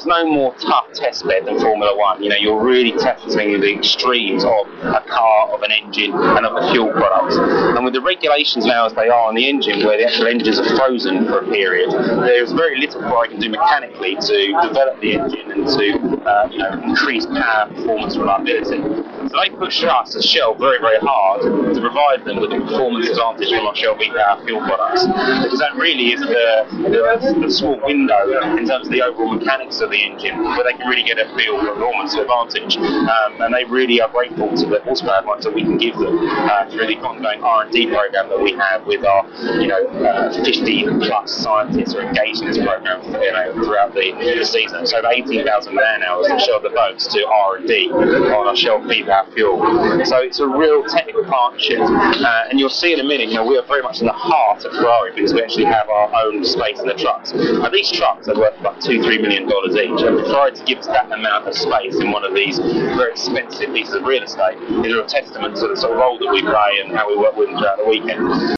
there's no more tough test bed than Formula One. You know, you're really testing the extremes of a car, of an engine, and of the fuel products. And with the regulations now as they are on the engine, where the actual engines are frozen for a period, there's very little more I can do mechanically to develop the engine and to increase power, performance, reliability. So they push us as Shell very, very hard to provide them with the performance advantage from our Shell V-Power fuel products, because that really is the small window in terms of the overall mechanics of the engine, where they can really get a feel for performance advantage. And they really are grateful to the horsepower advantage that we can give them through the ongoing R&D program that we have with our 50 plus scientists who are engaged in this program throughout the season. So 18,000 man hours that Shell devotes to R&D on our Shell V-Power fuel. So it's a real technical partnership, and you'll see in a minute, we are very much in the heart of Ferrari because we actually have our own space in the trucks. Now these trucks are worth about $2-3 million each, and Ferrari to give us that amount of space in one of these very expensive pieces of real estate is a real testament to the sort of role that we play and how we work with them throughout the weekend.